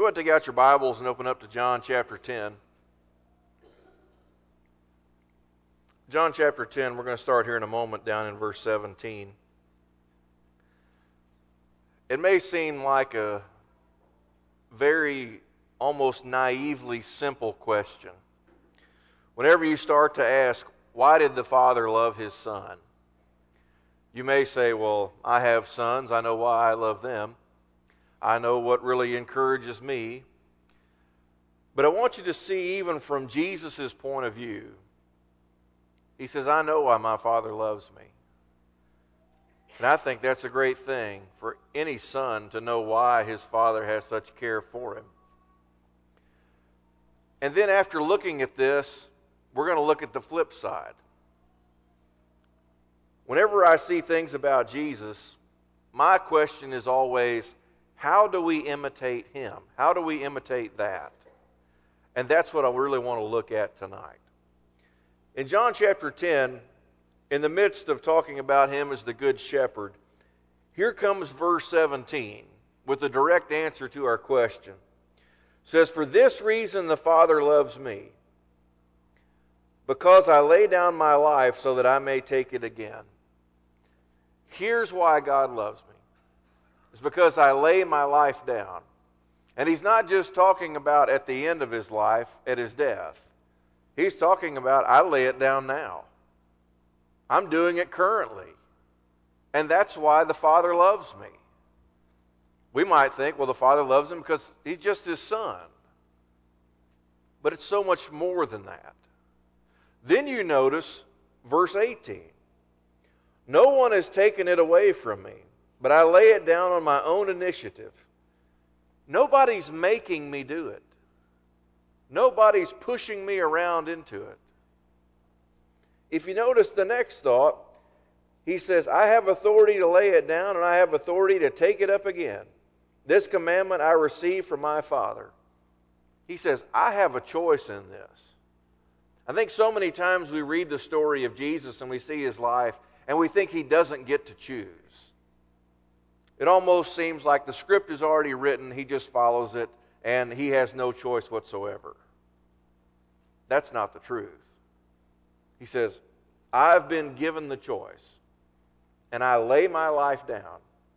Go ahead and take out your Bibles and open up to John chapter 10. John chapter 10, we're going to start here in a moment down in verse 17. It may seem like a very almost naively simple question. Whenever you start to ask, why did the Father love His Son? You may say, well, I have sons, I know why I love them. I know what really encourages me. But I want you to see even from Jesus' point of view. He says, I know why my Father loves me. And I think that's a great thing for any son to know why his father has such care for him. And then after looking at this, we're going to look at the flip side. Whenever I see things about Jesus, my question is always, how do we imitate Him? How do we imitate that? And that's what I really want to look at tonight. In John chapter 10, in the midst of talking about Him as the Good Shepherd, here comes verse 17 with a direct answer to our question. It says, for this reason the Father loves me, because I lay down my life so that I may take it again. Here's why God loves me. It's because I lay my life down. And He's not just talking about at the end of His life, at His death. He's talking about I lay it down now. I'm doing it currently. And that's why the Father loves me. We might think, well, the Father loves him because He's just His Son. But it's so much more than that. Then you notice verse 18. No one has taken it away from me, but I lay it down on my own initiative. Nobody's making me do it. Nobody's pushing me around into it. If you notice the next thought, he says, I have authority to lay it down and I have authority to take it up again. This commandment I received from my Father. He says, I have a choice in this. I think so many times we read the story of Jesus and we see His life and we think He doesn't get to choose. It almost seems like the script is already written, He just follows it, and He has no choice whatsoever. That's not the truth. He says, I've been given the choice, and I lay my life down.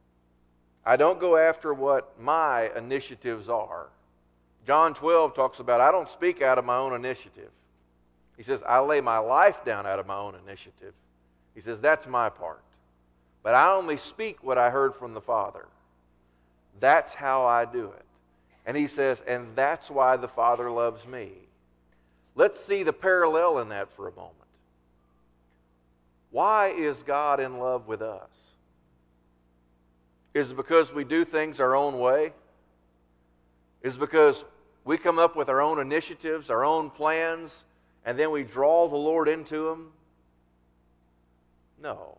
I don't go after what my initiatives are. John 12 talks about, I don't speak out of my own initiative. He says, I lay my life down out of my own initiative. He says, that's my part. But I only speak what I heard from the Father. That's how I do it. And he says, and that's why the Father loves me. Let's see the parallel in that for a moment. Why is God in love with us? Is it because we do things our own way? Is it because we come up with our own initiatives, our own plans, and then we draw the Lord into them? No.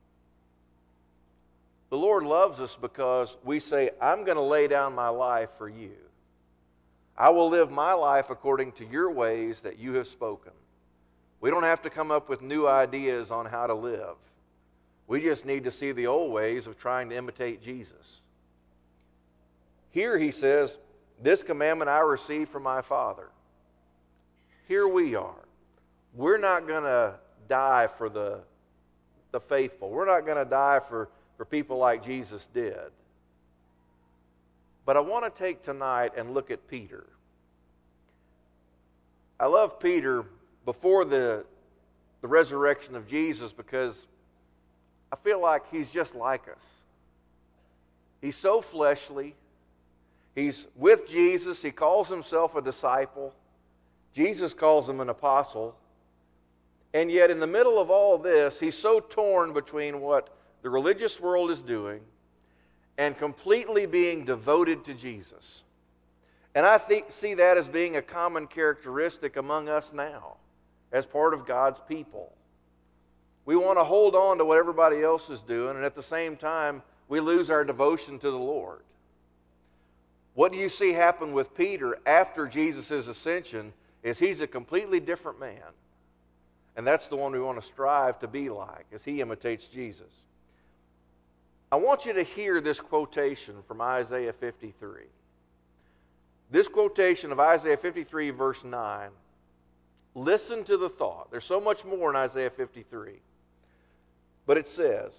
The Lord loves us because we say, I'm going to lay down my life for you. I will live my life according to your ways that you have spoken. We don't have to come up with new ideas on how to live. We just need to see the old ways of trying to imitate Jesus. Here he says, this commandment I received from my Father. Here we are. We're not going to die for the faithful. We're not going to die for people like Jesus did. But I want to take tonight and look at Peter. I love Peter before the resurrection of Jesus because I feel like he's just like us. He's so fleshly. He's with Jesus. He calls himself a disciple. Jesus calls him an apostle. And yet in the middle of all this, he's so torn between what the religious world is doing and completely being devoted to Jesus. And I see that as being a common characteristic among us now as part of God's people. We want to hold on to what everybody else is doing, and at the same time, we lose our devotion to the Lord. What do you see happen with Peter after Jesus' ascension is he's a completely different man. And that's the one we want to strive to be like as he imitates Jesus. I want you to hear this quotation from Isaiah 53. this quotation of Isaiah 53, verse 9, listen to the thought. There's so much more in Isaiah 53. But it says,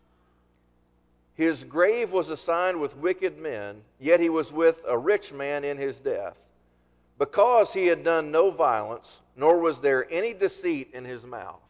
his grave was assigned with wicked men, yet he was with a rich man in his death, because he had done no violence, nor was there any deceit in his mouth.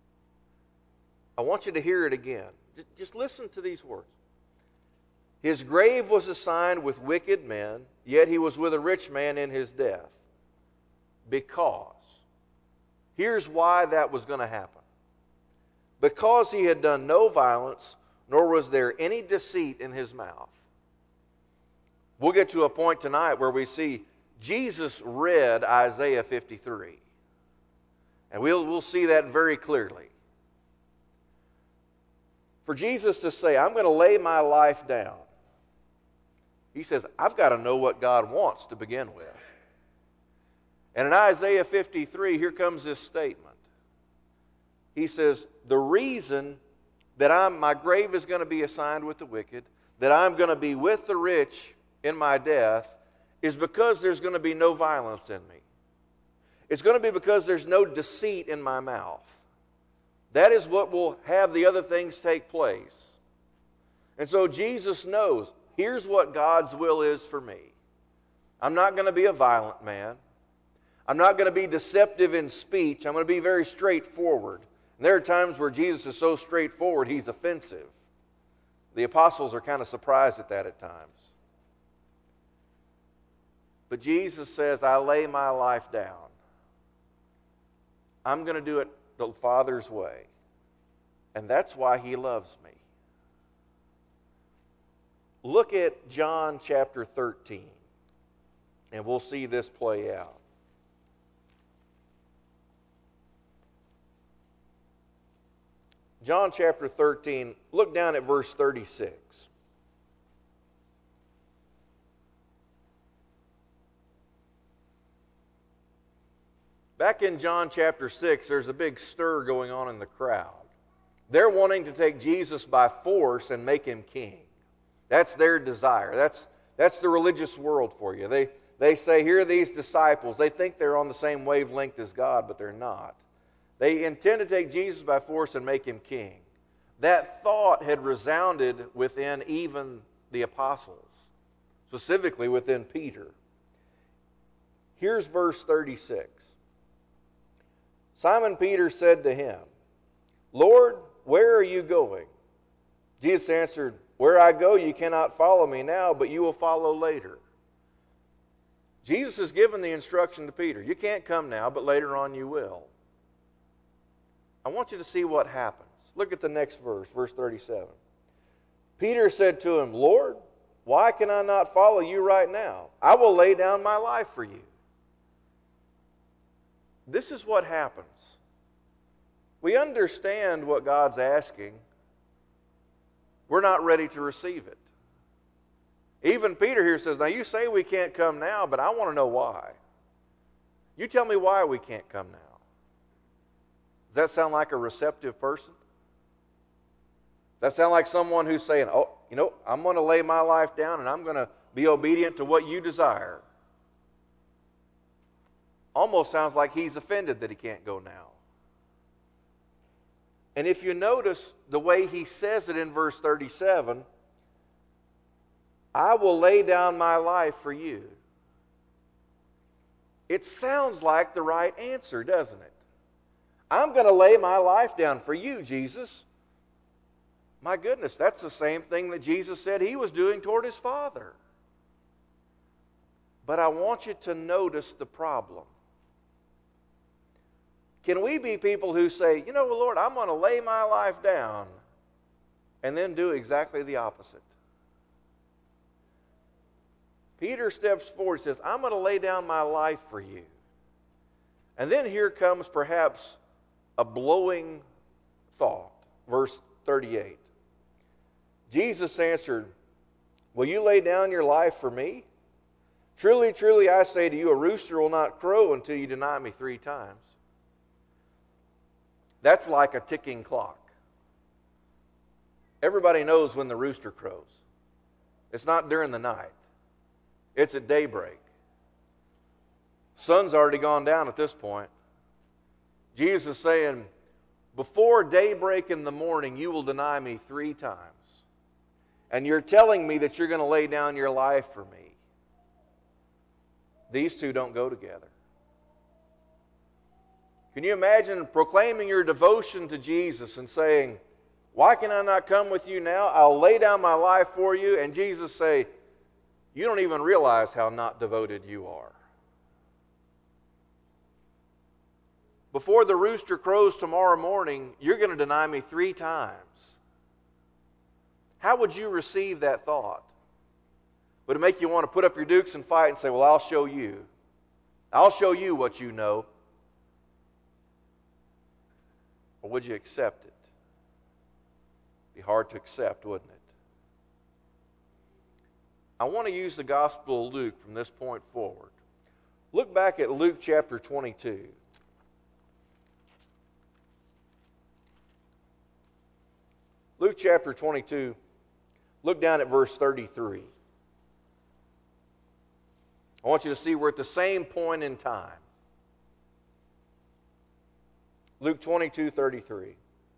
I want you to hear it again. Just listen to these words. His grave was assigned with wicked men, yet he was with a rich man in his death. Because. Here's why that was going to happen. Because he had done no violence, nor was there any deceit in his mouth. We'll get to a point tonight where we see Jesus read Isaiah 53. And we'll see that very clearly. For Jesus to say, I'm going to lay my life down, he says, I've got to know what God wants to begin with. And in Isaiah 53, here comes this statement. He says, the reason that my grave is going to be assigned with the wicked, that I'm going to be with the rich in my death, is because there's going to be no violence in me. It's going to be because there's no deceit in my mouth. That is what will have the other things take place. And so Jesus knows, here's what God's will is for me. I'm not going to be a violent man. I'm not going to be deceptive in speech. I'm going to be very straightforward. And there are times where Jesus is so straightforward, he's offensive. The apostles are kind of surprised at that at times. But Jesus says, I lay my life down. I'm going to do it the Father's way. And that's why he loves me. Look at John chapter 13, and we'll see this play out. John chapter 13, look down at verse 36. Back in John chapter 6, there's a big stir going on in the crowd. They're wanting to take Jesus by force and make him king. That's their desire. That's the religious world for you. They say, here are these disciples. They think they're on the same wavelength as God, but they're not. They intend to take Jesus by force and make him king. That thought had resounded within even the apostles, specifically within Peter. Here's verse 36. Simon Peter said to him, Lord, where are you going? Jesus answered, where I go you cannot follow me now, but you will follow later. Jesus has given the instruction to Peter. You can't come now, but later on you will. I want you to see what happens. Look at the next verse, verse 37. Peter said to him, Lord, why can I not follow you right now? I will lay down my life for you. This is what happens. We understand what God's asking. We're not ready to receive it. Even Peter here says, now you say we can't come now, but I want to know why. You tell me why we can't come now. Does that sound like a receptive person? Does that sound like someone who's saying, oh, I'm going to lay my life down and I'm going to be obedient to what you desire? Almost sounds like he's offended that he can't go now. And if you notice the way he says it in verse 37, I will lay down my life for you. It sounds like the right answer, doesn't it? I'm going to lay my life down for you, Jesus. My goodness, that's the same thing that Jesus said he was doing toward his Father. But I want you to notice the problem. Can we be people who say, Lord, I'm going to lay my life down, and then do exactly the opposite? Peter steps forward and says, I'm going to lay down my life for you. And then here comes perhaps a blowing thought. Verse 38. Jesus answered, will you lay down your life for me? Truly, truly, I say to you, a rooster will not crow until you deny me 3 times. That's like a ticking clock. Everybody knows when the rooster crows. It's not during the night. It's at daybreak. Sun's already gone down at this point. Jesus is saying, before daybreak in the morning, you will deny me 3 times. And you're telling me that you're going to lay down your life for me. These two don't go together. Can you imagine proclaiming your devotion to Jesus and saying, why can I not come with you now? I'll lay down my life for you. And Jesus say, you don't even realize how not devoted you are. Before the rooster crows tomorrow morning, you're going to deny me 3 times. How would you receive that thought? Would it make you want to put up your dukes and fight and say, well, I'll show you. I'll show you what you know. Or would you accept it? Be hard to accept, wouldn't it? I want to use the Gospel of Luke from this point forward. Look back at Luke chapter 22. Luke chapter 22, look down at verse 33. I want you to see we're at the same point in time. Luke 22:33.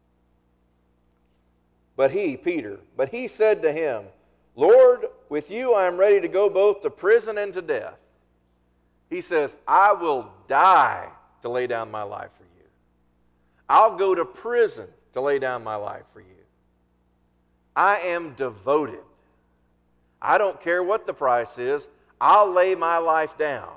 But he said to him, Lord, with you I am ready to go both to prison and to death. He says, I will die to lay down my life for you. I'll go to prison to lay down my life for you. I am devoted. I don't care what the price is. I'll lay my life down.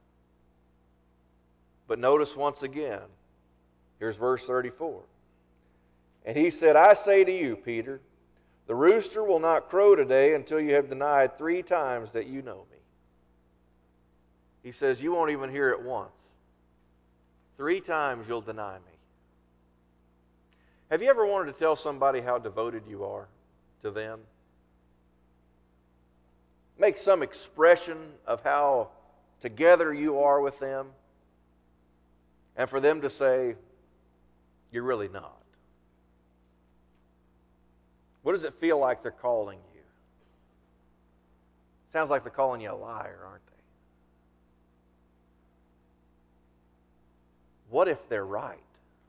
But notice once again, here's verse 34. And he said, I say to you, Peter, the rooster will not crow today until you have denied 3 times that you know me. He says, you won't even hear it once. 3 times you'll deny me. Have you ever wanted to tell somebody how devoted you are to them? Make some expression of how together you are with them, and for them to say, you're really not. What does it feel like they're calling you? Sounds like they're calling you a liar, aren't they? What if they're right?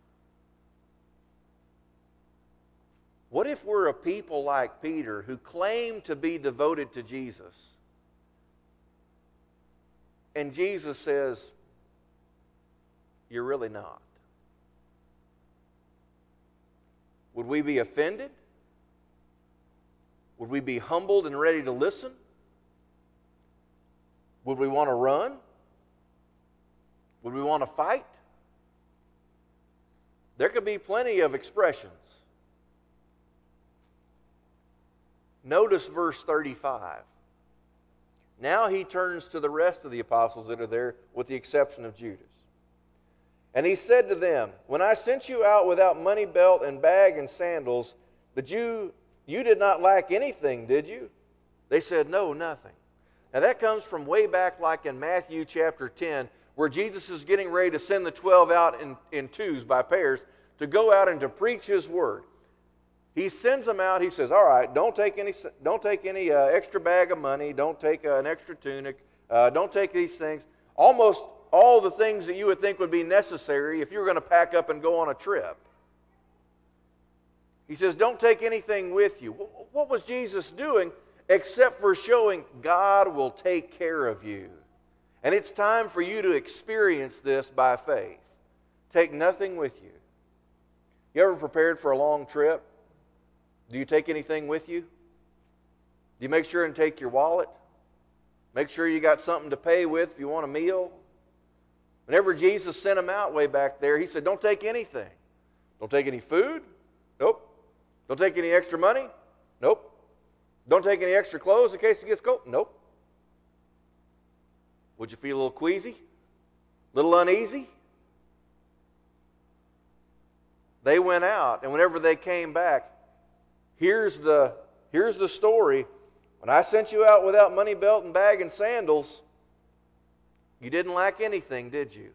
What if we're a people like Peter who claim to be devoted to Jesus, and Jesus says, you're really not? Would we be offended? Would we be humbled and ready to listen? Would we want to run? Would we want to fight? There could be plenty of expressions. Notice verse 35. Now he turns to the rest of the apostles that are there, with the exception of Judas. And he said to them, when I sent you out without money belt and bag and sandals, you did not lack anything, did you? They said, no, nothing. Now that comes from way back like in Matthew chapter 10, where Jesus is getting ready to send the 12 out in twos by pairs to go out and to preach His word. He sends them out. He says, all right, don't take any extra bag of money. Don't take an extra tunic. Don't take these things. Almost all the things that you would think would be necessary if you were going to pack up and go on a trip. He says, don't take anything with you. What was Jesus doing except for showing God will take care of you? And it's time for you to experience this by faith. Take nothing with you. You ever prepared for a long trip? Do you take anything with you? Do you make sure and take your wallet? Make sure you got something to pay with if you want a meal. Whenever Jesus sent them out way back there, He said, don't take anything. Don't take any food? Nope. Don't take any extra money? Nope. Don't take any extra clothes in case it gets cold? Nope. Would you feel a little queasy? A little uneasy? They went out, and whenever they came back, here's the story. When I sent you out without money belt and bag and sandals, you didn't lack anything, did you?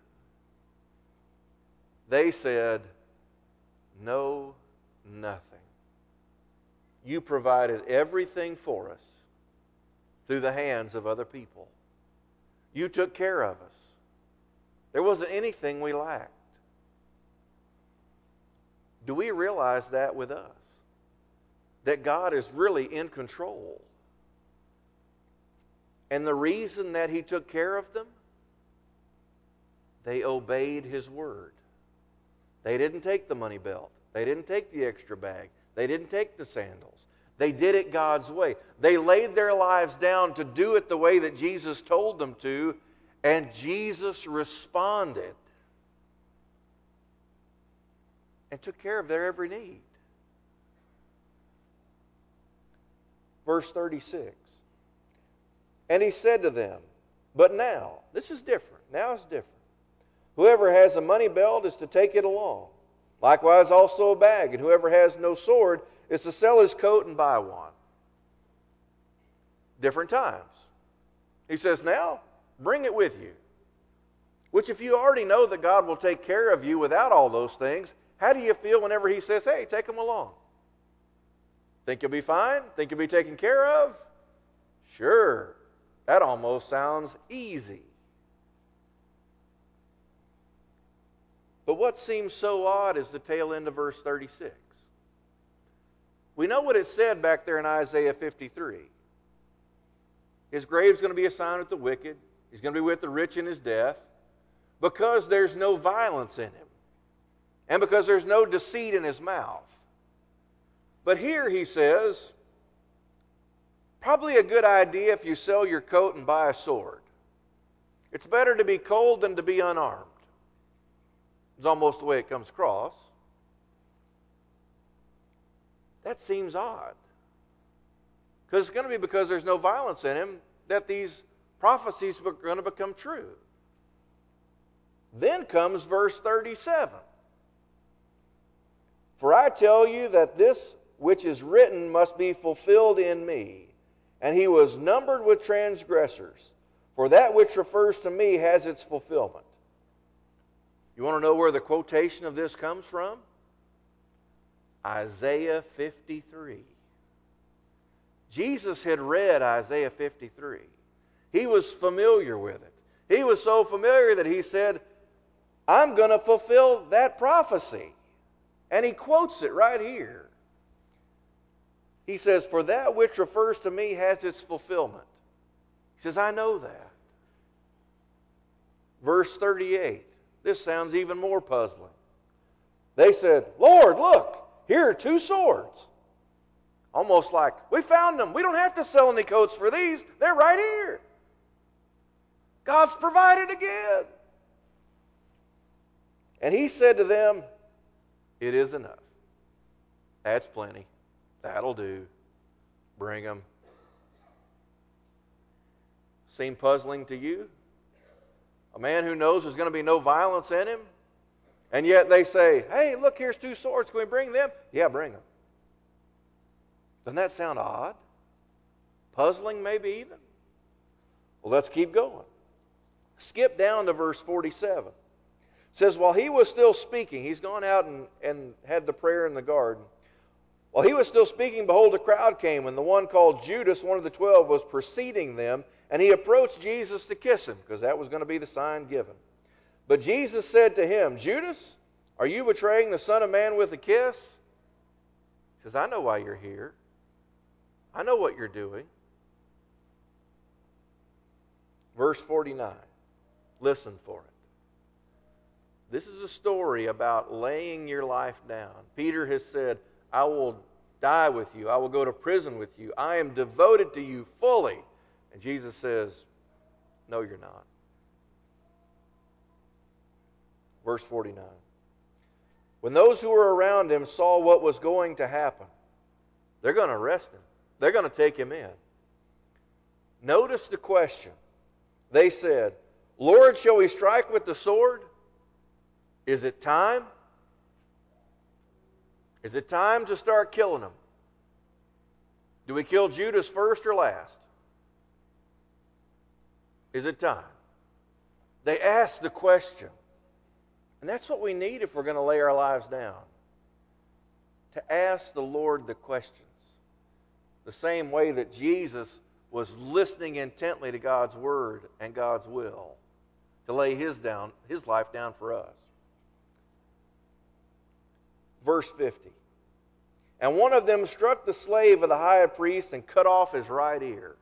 They said, no, nothing. You provided everything for us through the hands of other people. You took care of us. There wasn't anything we lacked. Do we realize that with us? That God is really in control. And the reason that He took care of them, they obeyed His word. They didn't take the money belt. They didn't take the extra bag. They didn't take the sandals. They did it God's way. They laid their lives down to do it the way that Jesus told them to, and Jesus responded and took care of their every need. Verse 36. And He said to them, but now, this is different. Now it's different. Whoever has a money belt is to take it along. Likewise also a bag. And whoever has no sword is to sell his coat and buy one. Different times. He says, now, bring it with you. Which if you already know that God will take care of you without all those things, how do you feel whenever He says, hey, take them along? Think you'll be fine? Think you'll be taken care of? Sure. That almost sounds easy. But what seems so odd is the tail end of verse 36. We know what it said back there in Isaiah 53. His grave's going to be a sign with the wicked. He's going to be with the rich in his death, because there's no violence in him, and because there's no deceit in his mouth. But here he says, probably a good idea if you sell your coat and buy a sword. It's better to be cold than to be unarmed. It's almost the way it comes across. That seems odd. Because it's going to be because there's no violence in him that these prophecies are going to become true. Then comes verse 37. For I tell you that this which is written must be fulfilled in me. And he was numbered with transgressors. For that which refers to me has its fulfillment. You want to know where the quotation of this comes from? Isaiah 53. Jesus had read Isaiah 53. He was familiar with it. He was so familiar that he said, I'm going to fulfill that prophecy. And he quotes it right here. He says, for that which refers to me has its fulfillment. He says, I know that. Verse 38. This sounds even more puzzling. They said, Lord, look, here are 2 swords. Almost like, we found them. We don't have to sell any coats for these. They're right here. God's provided again. And he said to them, it is enough. That's plenty. That'll do. Bring them. Seem puzzling to you? A man who knows there's going to be no violence in him, and yet they say, hey, look, here's 2 swords. Can we bring them? Yeah, bring them. Doesn't that sound odd? Puzzling maybe even? Well, let's keep going. Skip down to verse 47. It says, while he was still speaking, he's gone out and had the prayer in the garden. While he was still speaking, behold, a crowd came, and the one called Judas, one of the 12, was preceding them, and he approached Jesus to kiss him, because that was going to be the sign given. But Jesus said to him, Judas, are you betraying the Son of Man with a kiss? He says, I know why you're here. I know what you're doing. Verse 49. Listen for it. This is a story about laying your life down. Peter has said, I will die with you. I will go to prison with you. I am devoted to you fully. And Jesus says, no, you're not. Verse 49. When those who were around him saw what was going to happen, they're going to arrest him. They're going to take him in. Notice the question. They said, Lord, shall we strike with the sword? Is it time? Is it time to start killing them? Do we kill Judas first or last? Is it time? They asked the question. And that's what we need if we're going to lay our lives down. To ask the Lord the questions. The same way that Jesus was listening intently to God's word and God's will. to lay his life down for us. Verse 50. And one of them struck the slave of the high priest and cut off his right ear.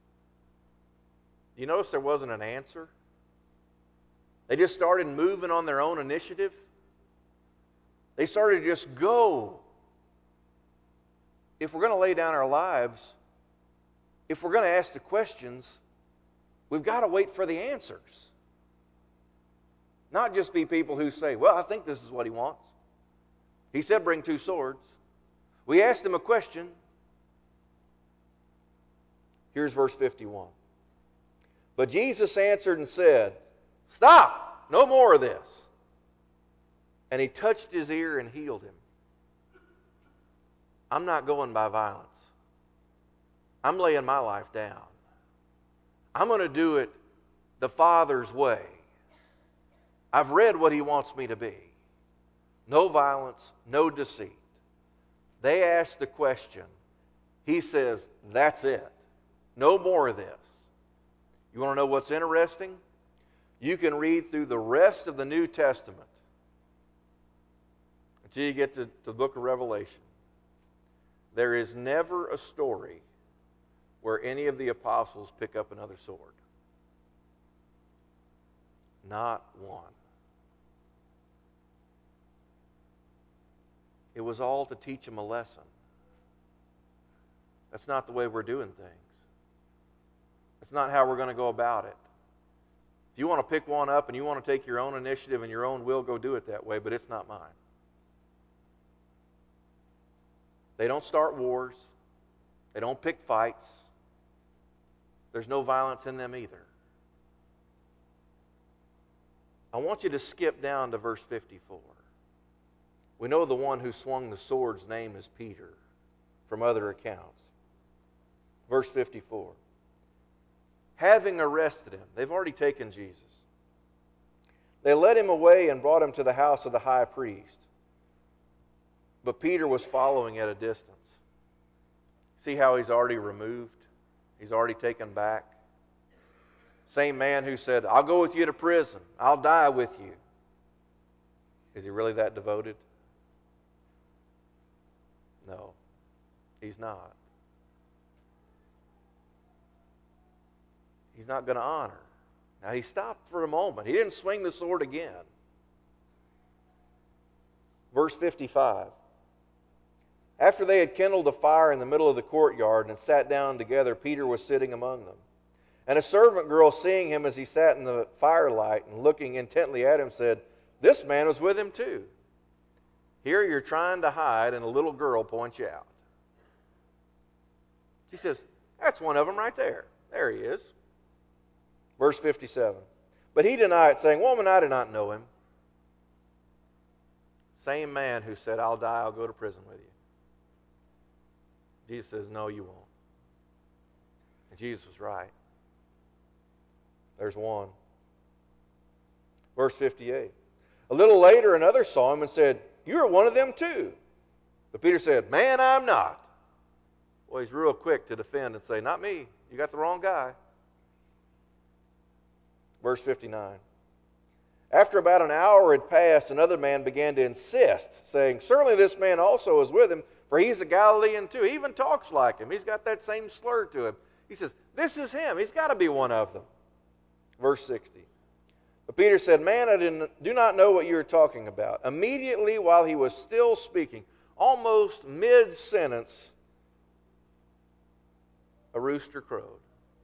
You notice there wasn't an answer? They just started moving on their own initiative. They started to just go. If we're going to lay down our lives, if we're going to ask the questions, we've got to wait for the answers. Not just be people who say, well, I think this is what he wants. He said bring 2 swords. We asked him a question. Here's verse 51. But Jesus answered and said, stop, no more of this. And he touched his ear and healed him. I'm not going by violence. I'm laying my life down. I'm going to do it the Father's way. I've read what he wants me to be. No violence, no deceit. They asked the question. He says, that's it. No more of this. You want to know what's interesting? You can read through the rest of the New Testament until you get to the book of Revelation. There is never a story where any of the apostles pick up another sword. Not one. It was all to teach them a lesson. That's not the way we're doing things. That's not how we're going to go about it. If you want to pick one up and you want to take your own initiative and your own will, go do it that way, but it's not mine. They don't start wars. They don't pick fights. There's no violence in them either. I want you to skip down to verse 54. We know the one who swung the sword's name is Peter from other accounts. Verse 54. Having arrested him, they've already taken Jesus. They led him away and brought him to the house of the high priest. But Peter was following at a distance. See how he's already removed? He's already taken back. Same man who said, I'll go with you to prison. I'll die with you. Is he really that devoted? No, he's not. He's not going to honor. Now he stopped for a moment. He didn't swing the sword again. Verse 55. After they had kindled a fire in the middle of the courtyard and sat down together, Peter was sitting among them. And a servant girl, seeing him as he sat in the firelight and looking intently at him, said, this man was with him too. Here you're trying to hide, and a little girl points you out. She says, that's one of them right there. There he is. Verse 57. But he denied, saying, woman, I do not know him. Same man who said, I'll die, I'll go to prison with you. Jesus says, no, you won't. And Jesus was right. There's one. Verse 58. A little later, another saw him and said, you're one of them too. But Peter said, man, I'm not. Well, he's real quick to defend and say, not me. You got the wrong guy. Verse 59. After about an hour had passed, another man began to insist, saying, certainly this man also is with him, for he's a Galilean too. He even talks like him. He's got that same slur to him. He says, this is him. He's got to be one of them. Verse 60. But Peter said, man, I do not know what you are talking about. Immediately while he was still speaking, almost mid-sentence, a rooster crowed.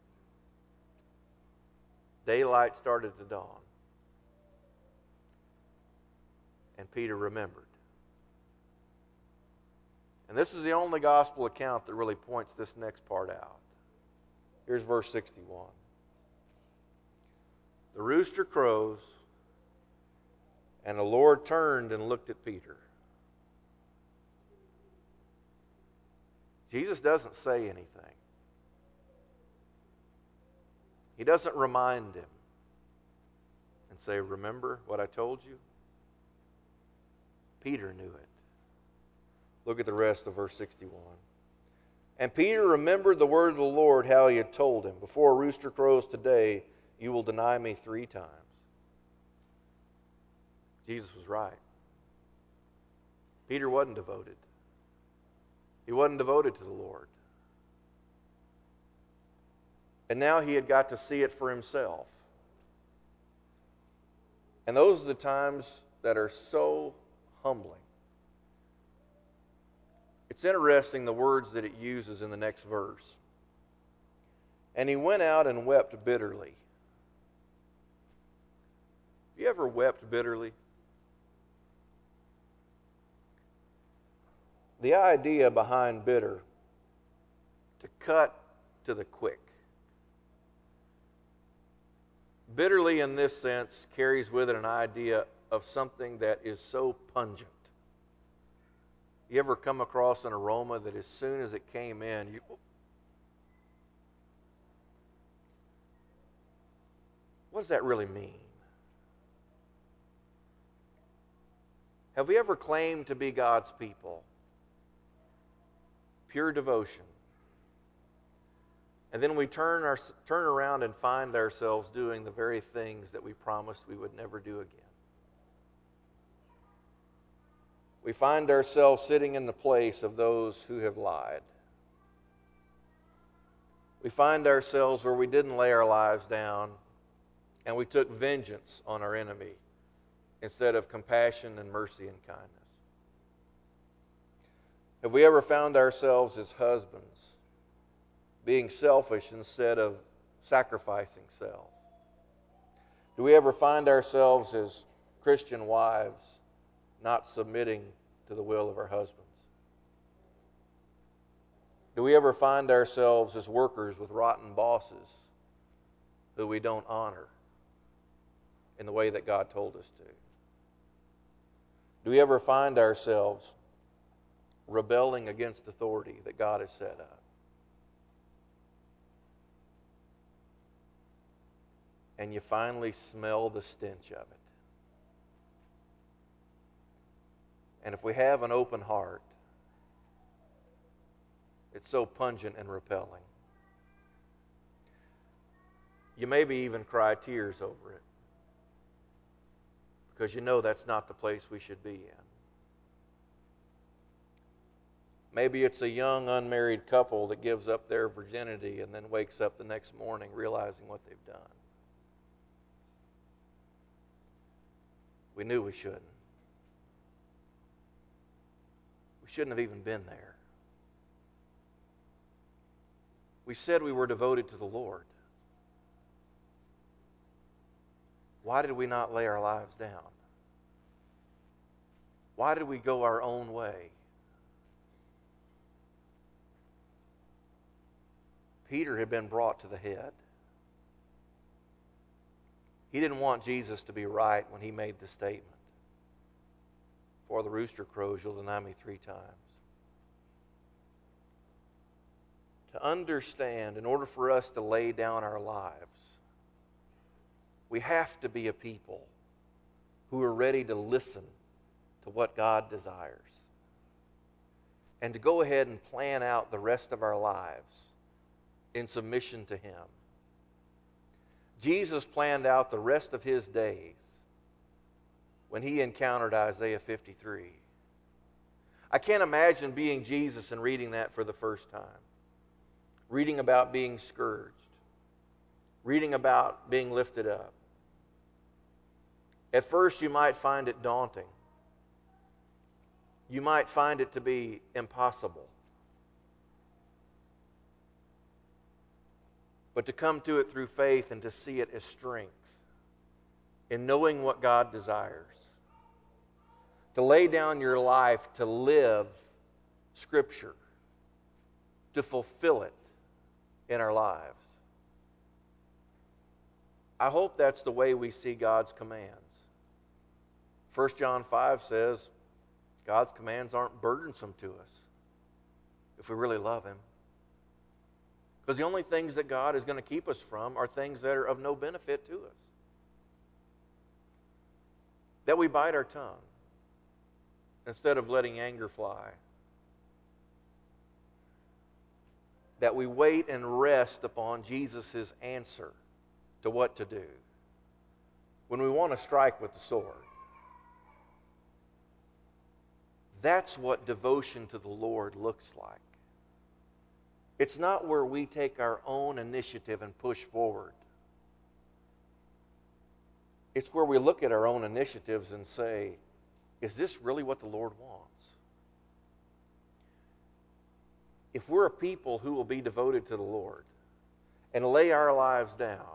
Daylight started to dawn. And Peter remembered. And this is the only gospel account that really points this next part out. Here's verse 61. The rooster crows, and the Lord turned and looked at Peter. Jesus doesn't say anything. He doesn't remind him and say, remember what I told you? Peter knew it. Look at the rest of verse 61. And Peter remembered the word of the Lord, how he had told him, before a rooster crows today, you will deny me 3 times. Jesus was right. Peter wasn't devoted. He wasn't devoted to the Lord. And now he had got to see it for himself. And those are the times that are so humbling. It's interesting the words that it uses in the next verse. And he went out and wept bitterly. Have you ever wept bitterly? The idea behind bitter, to cut to the quick. Bitterly in this sense carries with it an idea of something that is so pungent. You ever come across an aroma that as soon as it came in, what does that really mean? Have we ever claimed to be God's people? Pure devotion. And then we turn around and find ourselves doing the very things that we promised we would never do again. We find ourselves sitting in the place of those who have lied. We find ourselves where we didn't lay our lives down and we took vengeance on our enemy instead of compassion and mercy and kindness. Have we ever found ourselves as husbands being selfish instead of sacrificing self? Do we ever find ourselves as Christian wives not submitting to the will of our husbands? Do we ever find ourselves as workers with rotten bosses who we don't honor in the way that God told us to? Do we ever find ourselves rebelling against authority that God has set up? And you finally smell the stench of it. And if we have an open heart, it's so pungent and repelling. You maybe even cry tears over it, because you know that's not the place we should be in. Maybe it's a young unmarried couple that gives up their virginity and then wakes up the next morning realizing what they've done. We knew we shouldn't. We shouldn't have even been there. We said we were devoted to the Lord. Why did we not lay our lives down? Why did we go our own way? Peter had been brought to the head. He didn't want Jesus to be right when he made the statement, "Before the rooster crows, you'll deny me 3 times." To understand, in order for us to lay down our lives, we have to be a people who are ready to listen to what God desires and to go ahead and plan out the rest of our lives in submission to Him. Jesus planned out the rest of His days when He encountered Isaiah 53. I can't imagine being Jesus and reading that for the first time. Reading about being scourged. Reading about being lifted up. At first you might find it daunting. You might find it to be impossible. But to come to it through faith and to see it as strength in knowing what God desires. To lay down your life to live Scripture, to fulfill it in our lives. I hope that's the way we see God's commands. 1 John 5 says God's commands aren't burdensome to us if we really love Him. Because the only things that God is going to keep us from are things that are of no benefit to us. That we bite our tongue instead of letting anger fly. That we wait and rest upon Jesus' answer to what to do when we want to strike with the sword. That's what devotion to the Lord looks like. It's not where we take our own initiative and push forward. It's where we look at our own initiatives and say, is this really what the Lord wants? If we're a people who will be devoted to the Lord and lay our lives down,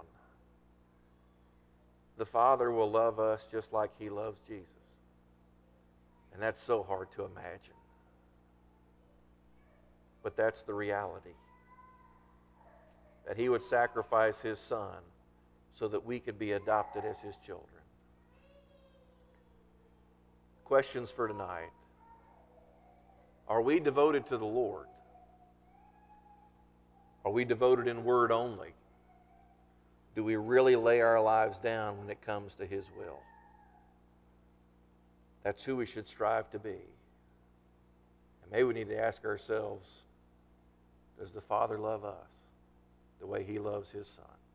the Father will love us just like He loves Jesus. And that's so hard to imagine. But that's the reality. That He would sacrifice His Son so that we could be adopted as His children. Questions for tonight. Are we devoted to the Lord? Are we devoted in word only? Do we really lay our lives down when it comes to His will? That's who we should strive to be. And maybe we need to ask ourselves, does the Father love us the way He loves His Son?